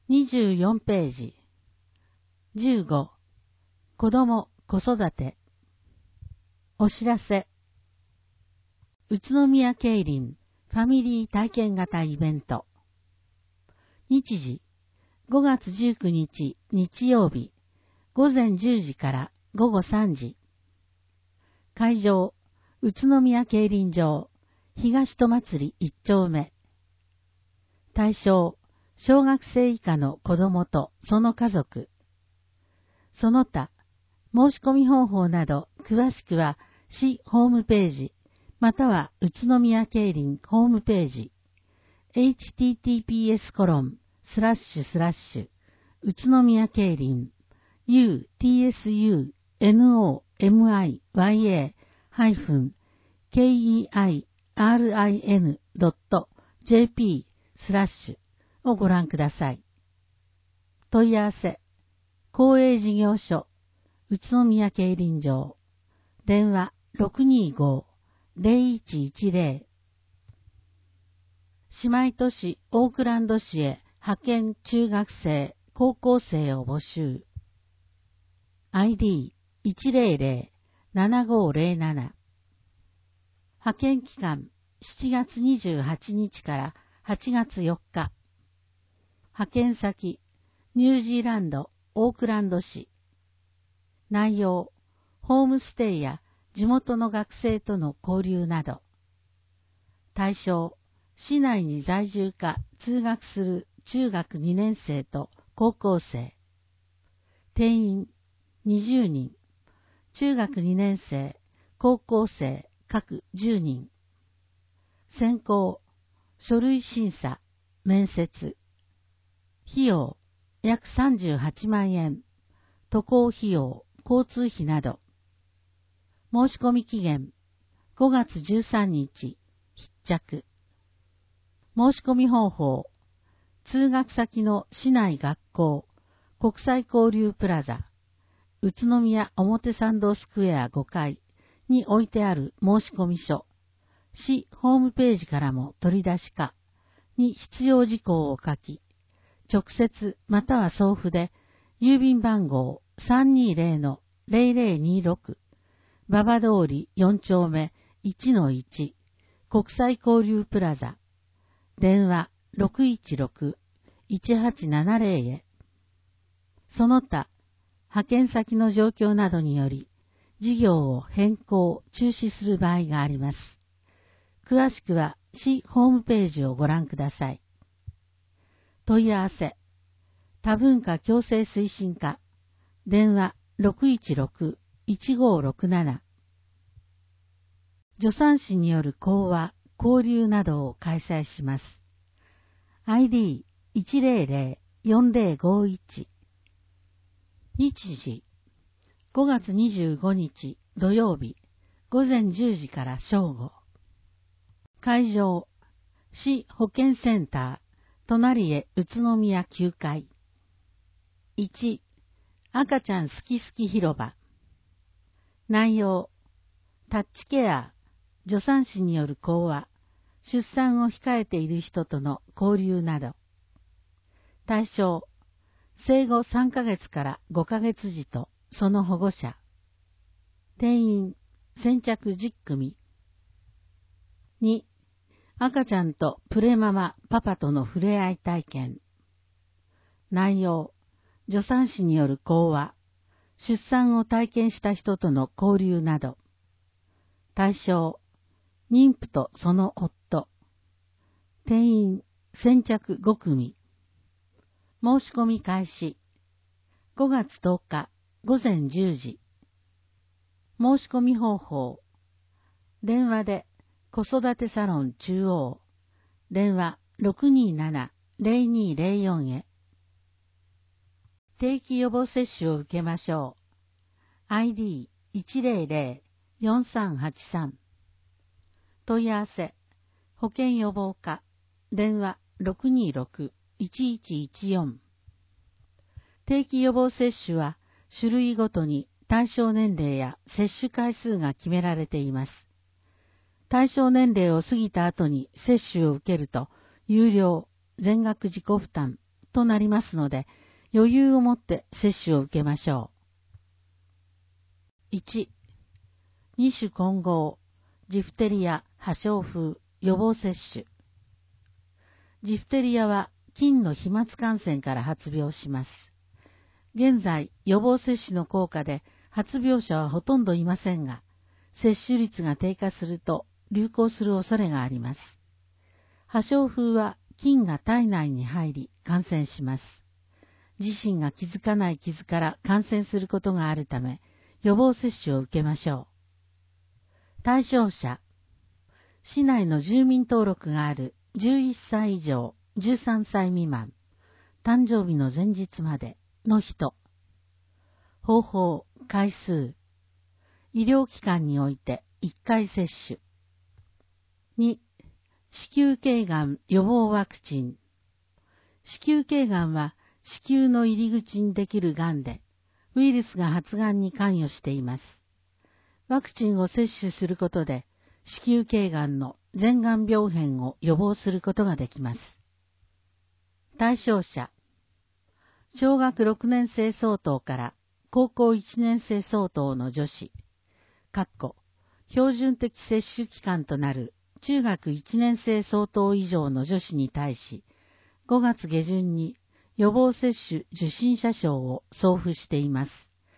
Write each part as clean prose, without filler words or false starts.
24ページ。15、子供、子育て。お知らせ。宇都宮競輪ファミリー体験型イベント。日時、5月19日日曜日、午前10時から午後3時。会場、宇都宮競輪場、東戸祭1丁目。対象、小学生以下の子供とその家族。その他、申し込み方法など詳しくは市ホームページ、または宇都宮競輪ホームページ、https:// 宇都宮競輪 utsunomiya-keirin.jp/ をご覧ください。問い合わせ、公営事業所、宇都宮競輪場、電話625-0110。姉妹都市オークランド市へ派遣中学生、高校生を募集。ID100-7507。派遣期間7月28日から8月4日。派遣先、ニュージーランド、オークランド市。内容、ホームステイや地元の学生との交流など。対象、市内に在住か通学する中学2年生と高校生。定員20人。中学2年生、高校生各10人。選考、書類審査、面接。費用、約38万円。渡航費用、交通費など。申し込み期限、5月13日、必着。申し込み方法、通学先の市内学校、国際交流プラザ、宇都宮表参道スクエア5階に置いてある申し込み書、市ホームページからも取り出しかに必要事項を書き、直接または送付で、郵便番号 320-0026、馬場通り4丁目 1-1、国際交流プラザ、電話616-1870へ。その他、派遣先の状況などにより、事業を変更、中止する場合があります。詳しくは市ホームページをご覧ください。問い合わせ、多文化共生推進課、電話616-1567。助産師による講話、交流などを開催します。ID100-4051。日時、5月25日土曜日、午前10時から正午。会場、市保健センター、隣へ宇都宮9階。1、赤ちゃん好き好き広場。内容、タッチケア、助産師による講話、出産を控えている人との交流など。対象、生後3ヶ月から5ヶ月児とその保護者。定員、先着10組。2、赤ちゃんとプレママ、パパとの触れ合い体験。内容、助産師による講話、出産を体験した人との交流など。対象、妊婦とその夫。定員、先着5組。申し込み開始。5月10日午前10時。申し込み方法。電話で子育てサロン中央。電話627-0204へ。定期予防接種を受けましょう。ID100-4383。問い合わせ。保健予防課。電話626-1114。定期予防接種は種類ごとに対象年齢や接種回数が決められています。対象年齢を過ぎた後に接種を受けると有料、全額自己負担、 となりますので、余裕を持って接種を受けましょう。1、二種混合、ジフテリア、破傷風、予防接種。ジフテリアは菌の飛沫感染から発病します。現在、予防接種の効果で発病者はほとんどいませんが、接種率が低下すると流行する恐れがあります。破傷風は菌が体内に入り感染します。自身が気づかない傷から感染することがあるため、予防接種を受けましょう。対象者、市内の住民登録がある11歳以上、13歳未満、誕生日の前日までの人。方法、回数。医療機関において1回接種。2、子宮頸がん予防ワクチン。子宮頸がんは子宮の入り口にできるがんで、ウイルスが発がんに関与しています。ワクチンを接種することで、子宮頸がんの前がん病変を予防することができます。対象者、小学6年生相当から高校1年生相当の女子、標準的接種期間となる中学1年生相当以上の女子に対し、5月下旬に予防接種受診者証を送付しています。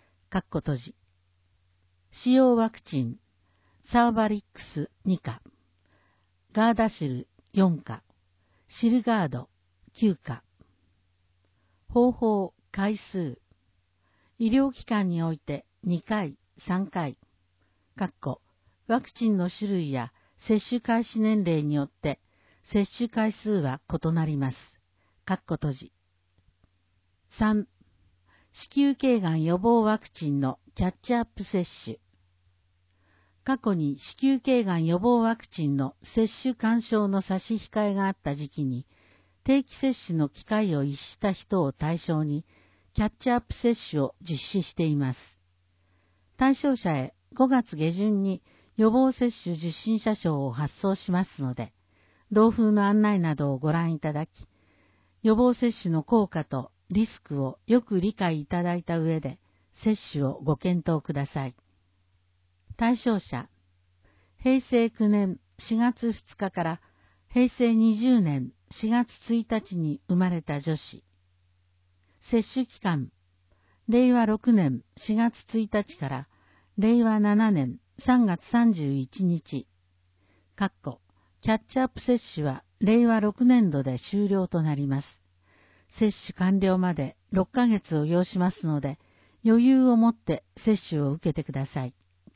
使用ワクチン、サーバリックス2価、ガーダシル4価、シルガード9価。方法、回数。医療機関において2回、3回。ワクチンの種類や接種開始年齢によって接種回数は異なります。3、子宮頸がん予防ワクチンのキャッチアップ接種。過去に子宮頸がん予防ワクチンの接種勧奨の差し控えがあった時期に、定期接種の機会を逸した人を対象に、キャッチアップ接種を実施しています。対象者へ5月下旬に予防接種受診者証を発送しますので、同封の案内などをご覧いただき、予防接種の効果とリスクをよく理解いただいた上で、接種をご検討ください。対象者、平成9年4月2日から平成20年4月1日に生まれた女子。接種期間、令和6年4月1日から令和7年3月31日。キャッチアップ接種は令和6年度で終了となります。接種完了まで6ヶ月を要しますので、余裕を持って接種を受けてください。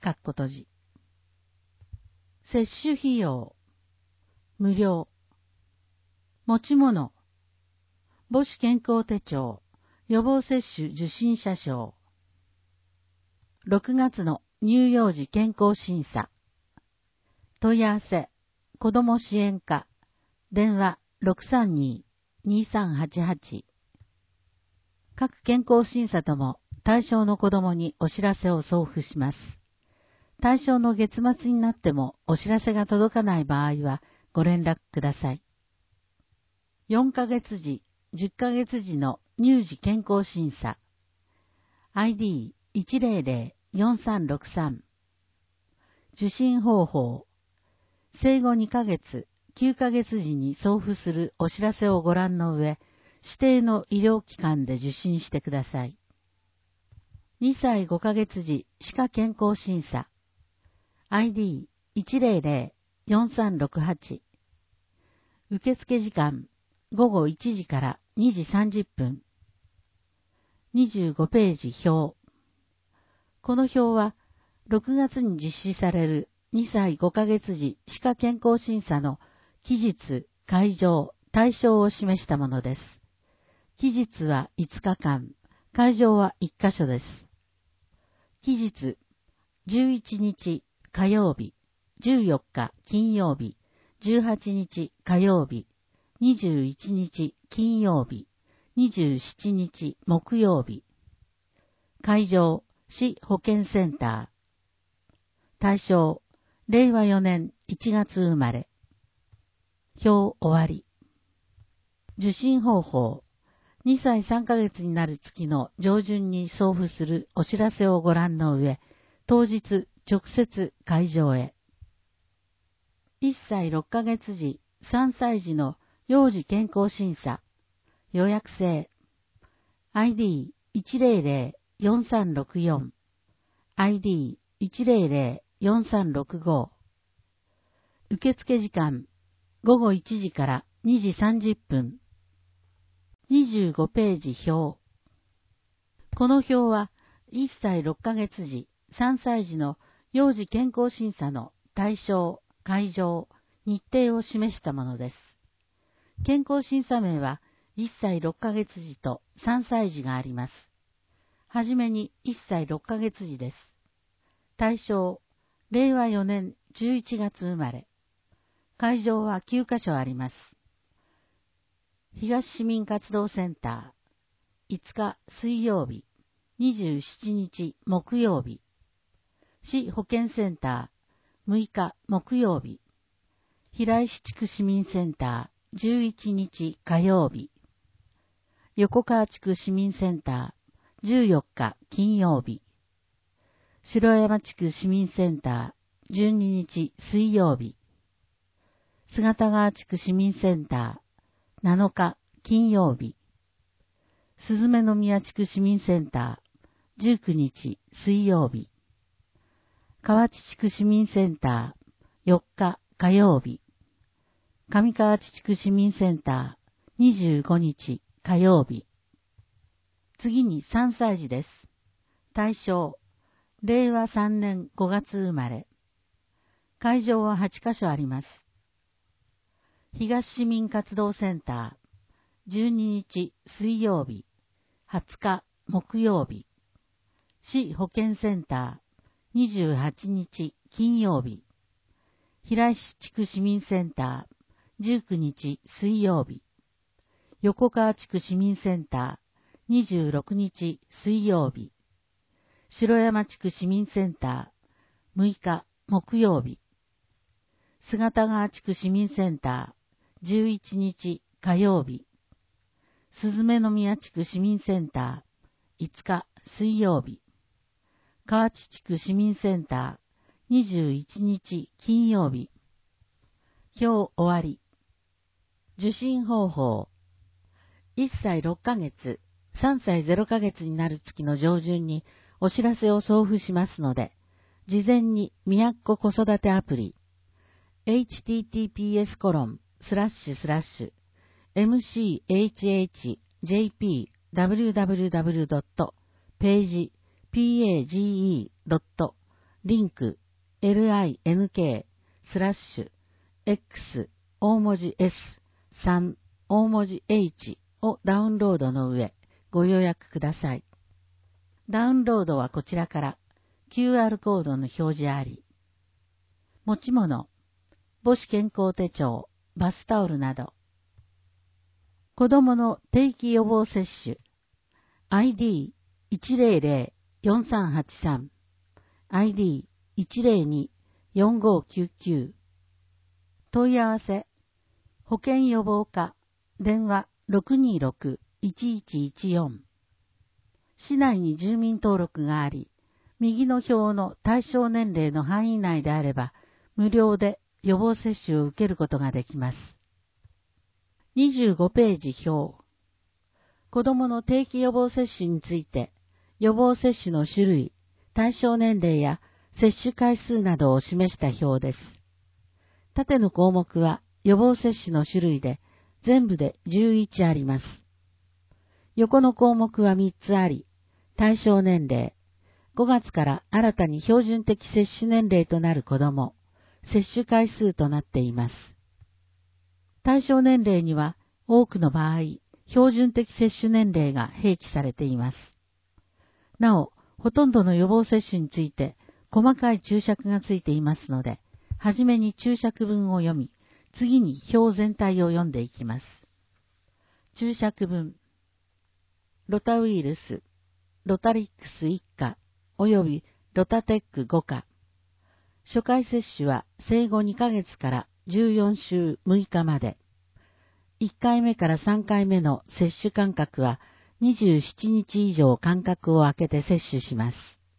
接種費用、無料。持ち物、母子健康手帳、予防接種受診者証。6月の乳幼児健康審査。問い合わせ、子ども支援課、電話 632-2388。各健康審査とも対象の子どもにお知らせを送付します。対象の月末になってもお知らせが届かない場合はご連絡ください。4ヶ月時、10ヶ月時の乳児健康審査。ID100-4363。受診方法。生後2ヶ月、9ヶ月時に送付するお知らせをご覧の上、指定の医療機関で受診してください。2歳5ヶ月時歯科健康審査。ID100-4368。受付時間、午後1時から2時30分。25ページ表。この表は、6月に実施される2歳5ヶ月時歯科健康審査の期日、会場、対象を示したものです。期日は5日間、会場は1カ所です。期日、11日火曜日、14日金曜日、18日火曜日、21日金曜日、27日木曜日。会場、市保健センター。対象、令和4年1月生まれ。表終わり。受診方法。 2歳3ヶ月になる月の上旬に送付するお知らせをご覧の上、当日直接会場へ。1歳6ヶ月時、3歳児の幼児健康審査、予約制、ID100-4364、ID100-4365。受付時間、午後1時から2時30分。25ページ表。この表は、1歳6ヶ月時、3歳児の幼児健康審査の対象、会場、日程を示したものです。健康審査名は、1歳6ヶ月時と3歳児があります。はじめに1歳6ヶ月時です。対象、令和4年11月生まれ。会場は9カ所あります。東市民活動センター、5日水曜日、27日木曜日。市保健センター、6日木曜日。平石地区市民センター、11日火曜日。横川地区市民センター、14日金曜日。城山地区市民センター、12日水曜日。姿川地区市民センター、7日金曜日。鈴目宮地区市民センター、19日水曜日。河内地区市民センター、4日火曜日。上河内地区市民センター、25日火曜日。次に3歳児です。対象、令和3年5月生まれ。会場は8カ所あります。東市民活動センター、12日水曜日、20日木曜日。市保健センター、28日金曜日。平石地区市民センター、19日水曜日。横川地区市民センター、26日水曜日。城山地区市民センター、6日木曜日。姿川地区市民センター、11日火曜日。鈴目宮地区市民センター、5日水曜日。河内地区市民センター、21日金曜日。表終わり。受診方法。1歳6ヶ月、3歳0ヶ月になる月の上旬にお知らせを送付しますので、事前にみやっこ子育てアプリ、https://mchhp.www.page.link/x 大文字 S3 大文字 H をダウンロードの上、ご予約ください。ダウンロードはこちらから QR コードの表示あり。持ち物、母子健康手帳、バスタオルなど。子供の定期予防接種 ID100-4383 ID102-4599 問い合わせ保健予防課電話 626-1114 市内に住民登録があり、右の表の対象年齢の範囲内であれば無料で予防接種を受けることができます。25ページ表。子供の定期予防接種について、予防接種の種類、対象年齢や接種回数などを示した表です。縦の項目は予防接種の種類で、全部で11あります。横の項目は3つあり、対象年齢、5月から新たに標準的接種年齢となる子供、接種回数となっています。対象年齢には多くの場合、標準的接種年齢が併記されています。なお、ほとんどの予防接種について細かい注釈がついていますので、はじめに注釈文を読み、次に表全体を読んでいきます。注釈文。ロタウイルス、ロタリックス1価、およびロタテック5価。初回接種は生後2ヶ月から14週6日まで。 1回目から3回目の接種間隔は27日以上間隔を空けて接種します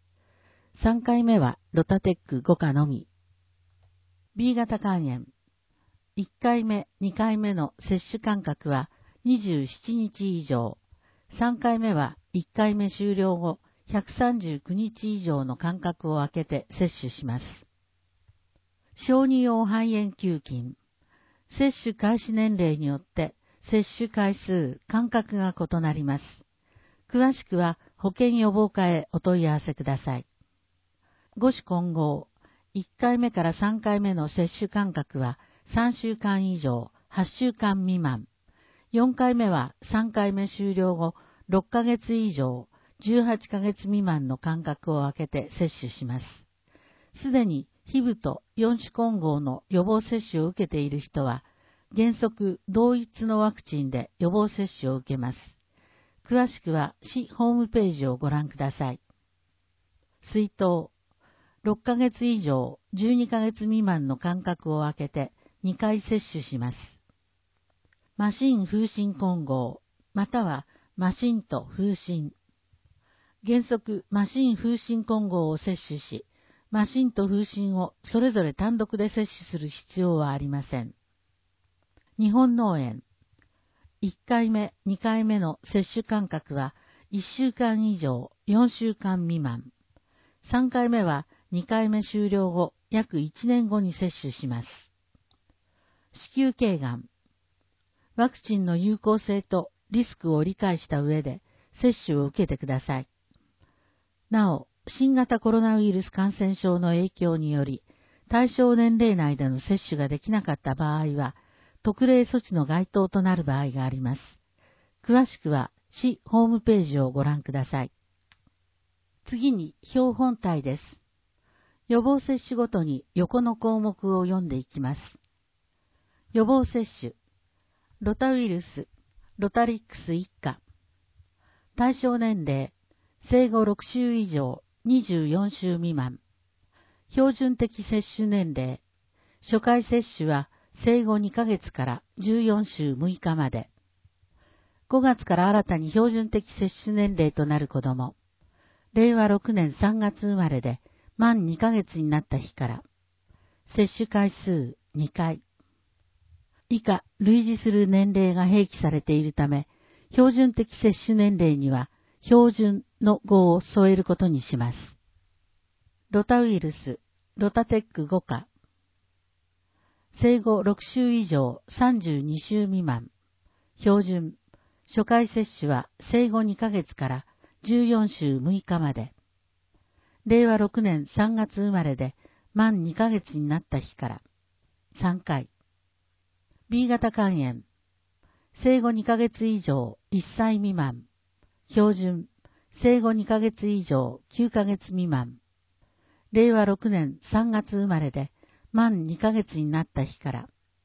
。3回目はロタテック5価のみ。B 型肝炎。1回目、2回目の接種間隔は27日以上。3回目は1回目終了後139日以上の間隔を空けて接種します。小児用肺炎球菌。接種開始年齢によって接種回数、間隔が異なります。詳しくは保健予防課へお問い合わせください。母子混合。1回目から3回目の接種間隔は3週間以上、8週間未満。4回目は3回目終了後6ヶ月以上、18ヶ月未満の間隔を空けて接種します。すでにHIVと4種混合の予防接種を受けている人は、原則同一のワクチンで予防接種を受けます。詳しくは市ホームページをご覧ください。水筒。6ヶ月以上、12ヶ月未満の間隔を空けて2回接種します。マシン風疹混合、またはマシンと風疹。原則マシン風疹混合を接種し、マシンと風疹をそれぞれ単独で接種する必要はありません。日本脳炎。1回目、2回目の接種間隔は1週間以上、4週間未満。3回目は2回目終了後、約1年後に接種します。子宮頸がん。ワクチンの有効性とリスクを理解した上で接種を受けてください。なお、新型コロナウイルス感染症の影響により、対象年齢内での接種ができなかった場合は、特例措置の該当となる場合があります。詳しくは市ホームページをご覧ください。次に表本体です。予防接種ごとに横の項目を読んでいきます。予防接種。ロタウイルス、ロタリックス一家。対象年齢、生後6週以上、24週未満。標準的接種年齢。初回接種は生後2ヶ月から14週6日まで。5月から新たに標準的接種年齢となる子供。令和6年3月生まれで満2ヶ月になった日から。接種回数2回。以下、類似する年齢が併記されているため、標準的接種年齢には標準の語を添えることにします。ロタウイルス、ロタテック5価。生後6週以上32週未満。標準。初回接種は生後2ヶ月から14週6日まで。令和6年3月生まれで満2ヶ月になった日から。3回。B 型肝炎。生後2ヶ月以上1歳未満。標準。生後2ヶ月以上9ヶ月未満。令和6年3月生まれで満2ヶ月になった日から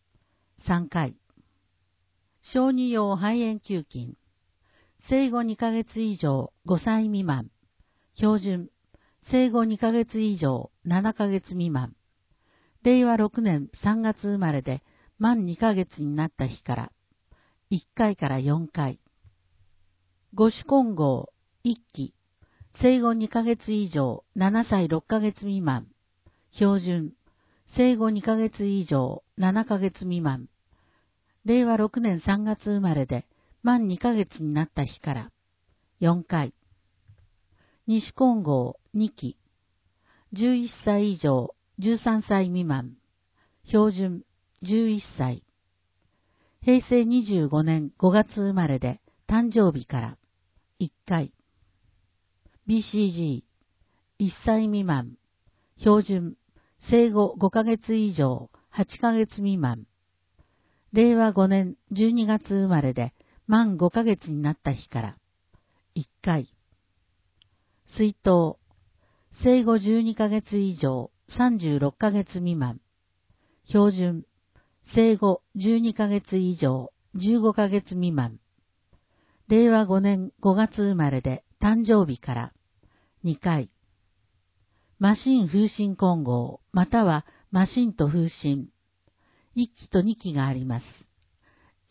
。3回。小児用肺炎球菌。生後2ヶ月以上5歳未満。標準。生後2ヶ月以上7ヶ月未満。令和6年3月生まれで満2ヶ月になった日から。1回から4回。母子混合1期。生後2ヶ月以上7歳6ヶ月未満。標準。生後2ヶ月以上7ヶ月未満。令和6年3月生まれで満2ヶ月になった日から。4回。二種混合2期。11歳以上13歳未満。標準。11歳。平成25年5月生まれで誕生日から1回。BCG。1歳未満。標準。生後5ヶ月以上8ヶ月未満。令和5年12月生まれで満5ヶ月になった日から1回。水筒。生後12ヶ月以上36ヶ月未満。標準。生後12ヶ月以上15ヶ月未満。令和5年5月生まれで誕生日から2回。マシン風疹混合またはマシンと風疹。1期と2期があります。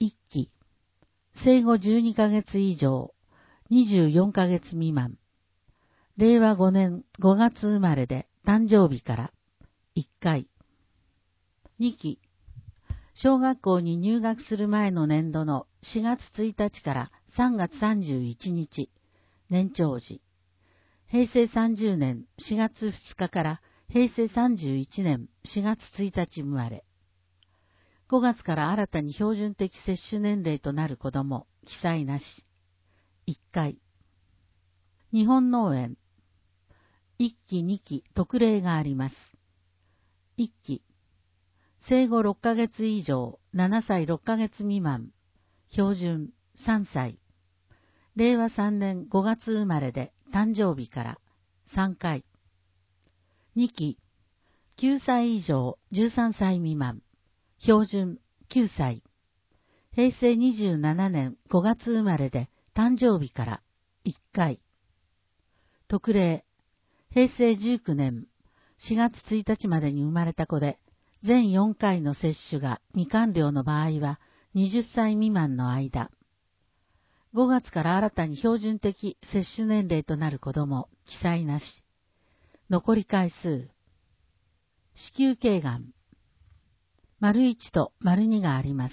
1期、生後12ヶ月以上、24ヶ月未満、令和5年5月生まれで誕生日から1回、2期、小学校に入学する前の年度の4月1日から3月31日、年長時、平成30年4月2日から平成31年4月1日生まれ、5月から新たに標準的接種年齢となる子供、記載なし、1回、日本農園、1期2期特例があります。1期、生後6ヶ月以上、7歳6ヶ月未満、標準3歳、令和3年5月生まれで誕生日から3回、2期、9歳以上、13歳未満、標準9歳、平成27年5月生まれで誕生日から1回、特例、平成19年4月1日までに生まれた子で、全4回の接種が未完了の場合は20歳未満の間、5月から新たに標準的接種年齢となる子供、記載なし。残り回数。子宮頸がん。①と②があります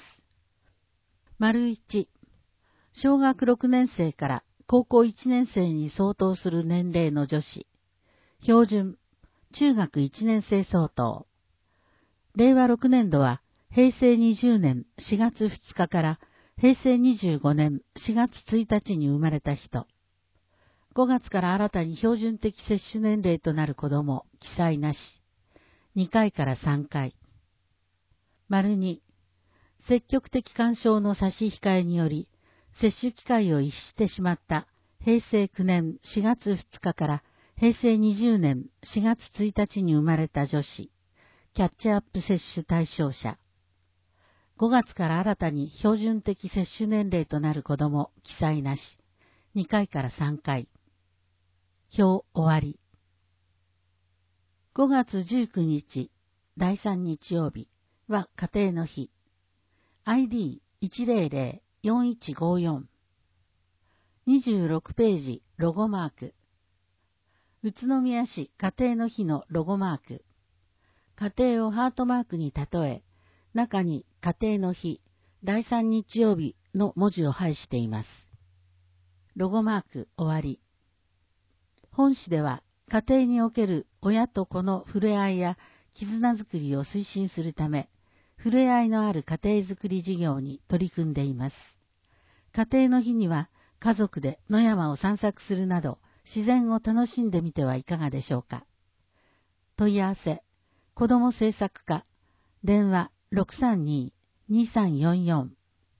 。①、小学6年生から高校1年生に相当する年齢の女子。標準、中学1年生相当。令和6年度は平成20年4月2日から平成25年4月1日に生まれた人。5月から新たに標準的接種年齢となる子供、記載なし。2回から3回。②、積極的干渉の差し控えにより、接種機会を逸してしまった平成9年4月2日から平成20年4月1日に生まれた女子、キャッチアップ接種対象者。5月から新たに標準的接種年齢となる子供、記載なし。2回から3回。表終わり。5月19日、第3日曜日は家庭の日。ID1004154。26ページ、ロゴマーク。宇都宮市家庭の日のロゴマーク。家庭をハートマークに例え、中に家庭の日、第3日曜日の文字を配しています。ロゴマーク終わり。本誌では家庭における親と子の触れ合いや絆づくりを推進するため、触れ合いのある家庭づくり事業に取り組んでいます。家庭の日には家族で野山を散策するなど自然を楽しんでみてはいかがでしょうか。問い合わせ、子ども政策課、電話632-2344。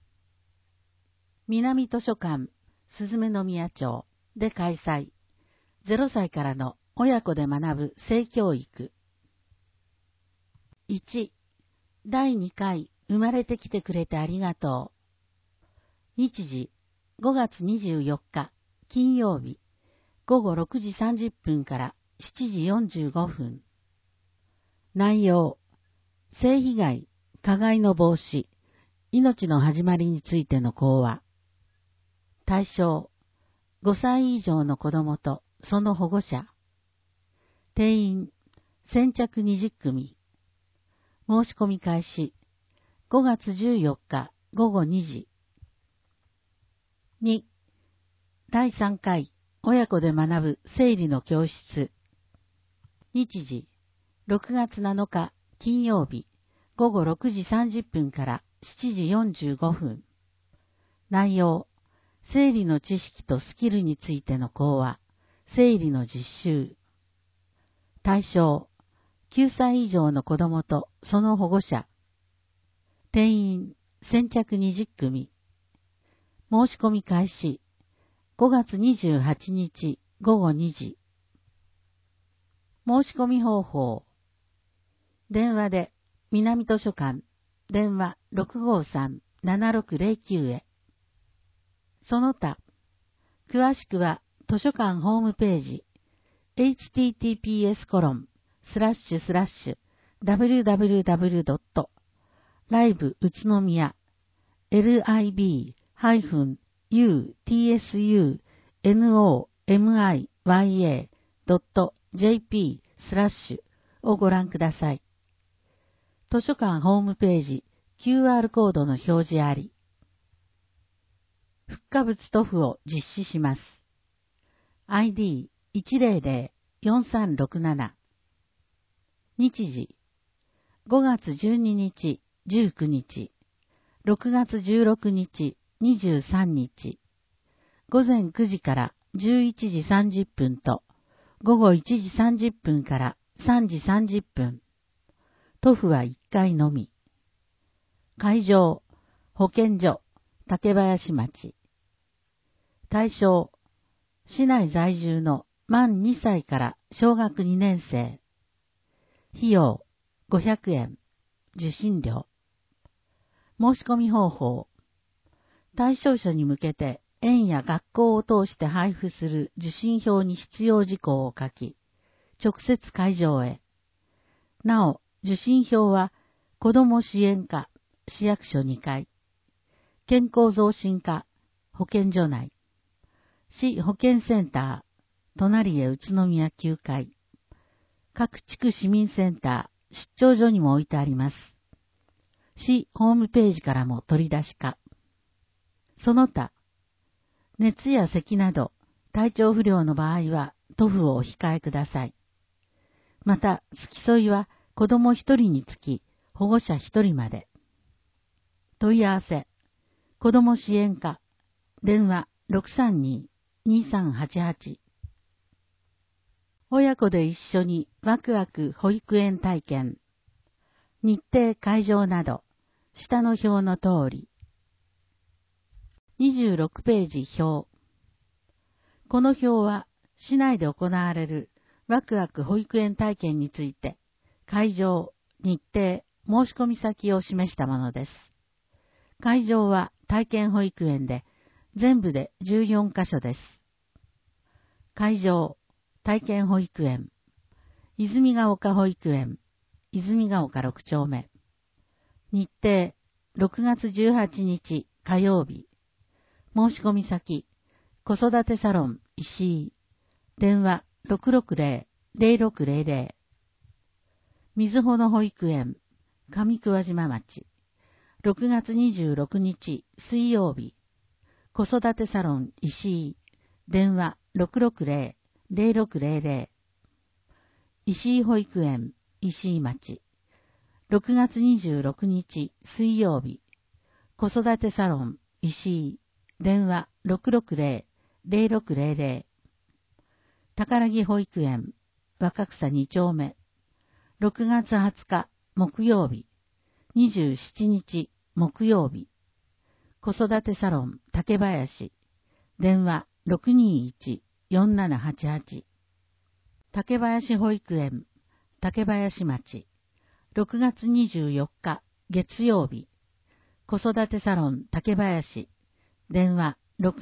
南図書館、すずめの宮町で開催。0歳からの親子で学ぶ性教育。1、第2回生まれてきてくれてありがとう。日時、5月24日、金曜日、午後6時30分から7時45分。内容、性被害、加害の防止、命の始まりについての講話。対象、5歳以上の子供とその保護者。定員、先着20組。申し込み開始、5月14日午後2時。2、第3回親子で学ぶ生理の教室。日時、6月7日金曜日、午後6時30分から7時45分。内容、生理の知識とスキルについての講話、生理の実習。対象、9歳以上の子供とその保護者。定員、先着20組。申し込み開始、5月28日午後2時。申し込み方法。電話で、南図書館、電話653-7609へ。その他、詳しくは図書館ホームページ、https://www.live 宇都宮 lib-utsunomiya.jp/ をご覧ください。図書館ホームページ QR コードの表示あり。復活物塗布を実施します。ID1004367 日時5月12日19日6月16日23日午前9時から11時30分と午後1時30分から3時30分。塗布は1回のみ。会場、保健所、竹林町。対象、市内在住の満2歳から小学2年生。費用、500円。受信料。申し込み方法。対象者に向けて園や学校を通して配布する受信票に必要事項を書き、直接会場へ。なお、受信票は子ども支援課、市役所2階、健康増進課、保健所内、市保健センター、隣へ宇都宮9階、各地区市民センター、出張所にも置いてあります。市ホームページからも取り出しか。その他、熱や咳など体調不良の場合は塗布をお控えください。また、付き添いは子供1人につき保護者1人まで。問い合わせ、子ども支援課、電話 632-2388。親子で一緒にワクワク保育園体験。日程会場など、下の表の通り。26ページ表。この表は、市内で行われるワクワク保育園体験について、会場、日程、申し込み先を示したものです。会場は体験保育園で、全部で14カ所です。会場、体験保育園、泉ヶ丘保育園、泉ヶ丘6丁目。日程、6月18日火曜日。申し込み先、子育てサロン石井。電話 660-0600。水穂の保育園、上桑島町。6月26日水曜日。子育てサロン石井。電話 660-0600。石井保育園、石井町。6月26日水曜日。子育てサロン石井。電話 660-0600。宝木保育園、若草2丁目。6月20日木曜日。27日木曜日。子育てサロン竹林。電話 621-4788。竹林保育園、竹林町。6月24日月曜日。子育てサロン竹林。電話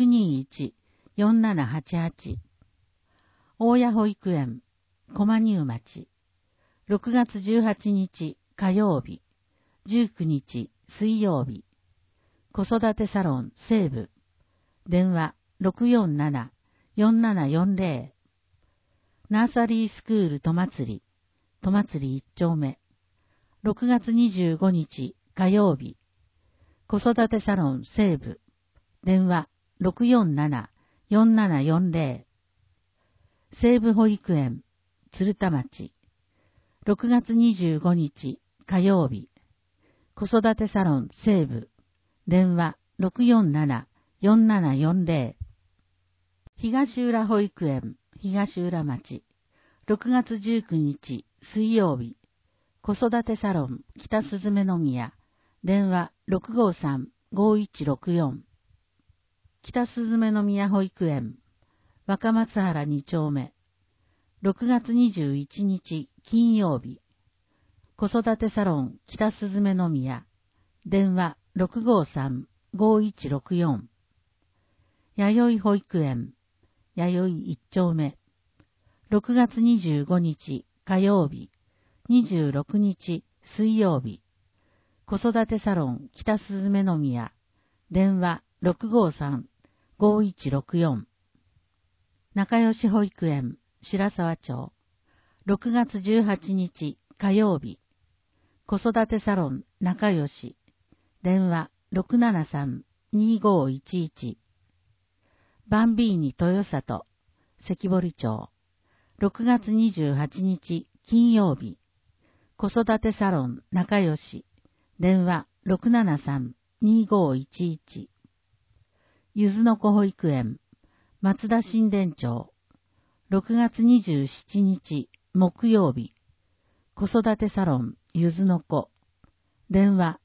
621-4788。大谷保育園、駒入町。6月18日火曜日。19日水曜日。子育てサロン西部。電話 647-4740。ナーサリースクール戸祭。戸祭1丁目。6月25日火曜日。子育てサロン西部。電話 647-4740。西部保育園、鶴田町。6月25日火曜日。子育てサロン西部。電話 647-4740。東浦保育園、東浦町。6月19日水曜日。子育てサロン北すずめの宮。電話 653-5164。北すずめの宮保育園、若松原2丁目。6月21日金曜日。子育てサロン北すずめの宮。電話 653-5164。弥生保育園、弥生1丁目。6月25日火曜日。26日水曜日。子育てサロン北すずめの宮。 電話653-5164。仲良し保育園、白沢町。6月18日火曜日。子育てサロン仲良し。電話673-2511。バンビーニ豊里、関堀町。6月28日金曜日。子育てサロン仲良し。電話673-2511。ゆずの子保育園、松田新田町。6月27日木曜日。子育てサロンゆずの子。電話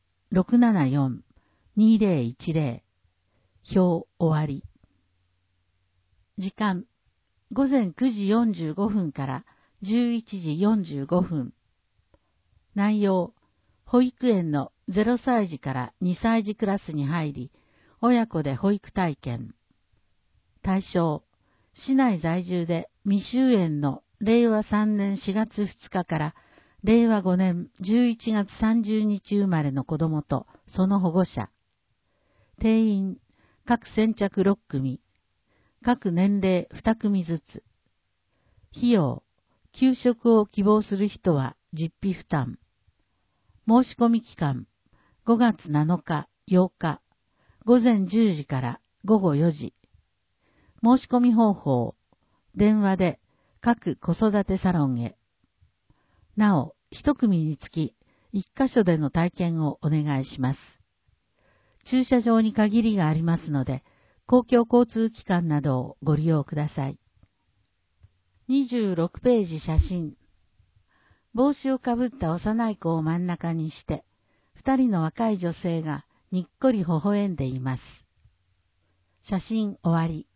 674-2010。表終わり。時間、午前9時45分から11時45分。内容、保育園の0歳児から2歳児クラスに入り、親子で保育体験。対象、市内在住で未就園の令和3年4月2日から令和5年11月30日生まれの子供とその保護者。定員、各先着6組。各年齢2組ずつ。費用、給食を希望する人は実費負担。申し込み期間、5月7日、8日、午前10時から午後4時。申し込み方法、電話で各子育てサロンへ。なお、1組につき1カ所での体験をお願いします。駐車場に限りがありますので、公共交通機関などをご利用ください。26ページ写真。帽子をかぶった幼い子を真ん中にして、2人の若い女性がにっこり微笑んでいます。写真終わり。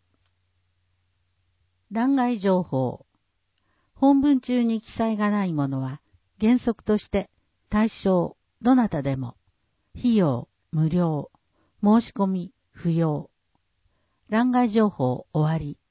欄外情報。本文中に記載がないものは、原則として対象、どなたでも、費用、無料、申し込み、不要。欄外情報終わり。